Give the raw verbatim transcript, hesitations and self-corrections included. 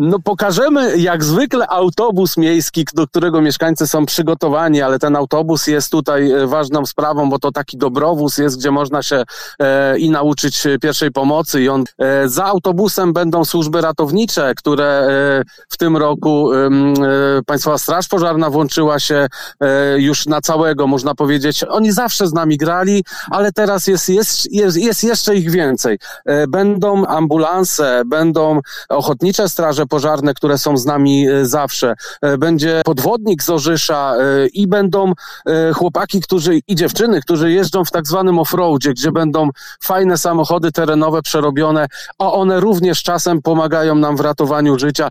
No pokażemy jak zwykle autobus miejski, do którego mieszkańcy są przygotowani, ale ten autobus jest tutaj ważną sprawą, bo to taki dobrowóz jest, gdzie można się e, i nauczyć pierwszej pomocy i on e, za autobusem będą służby ratownicze, które e, w tym roku e, Państwowa Straż Pożarna włączyła się e, już na całego, można powiedzieć. Oni zawsze z nami grali, ale teraz jest, jest, jest, jest jeszcze ich więcej. E, będą ambulanse, będą ochotnicze straże pożarne, które są z nami e, zawsze. E, będzie podwodnik z Orzysza e, i będą e, chłopaki, którzy i dziewczyny, którzy jeżdżą w tak zwanym off-roadzie, gdzie będą fajne samochody terenowe przerobione, a one również czasem pomagają nam w ratowaniu życia.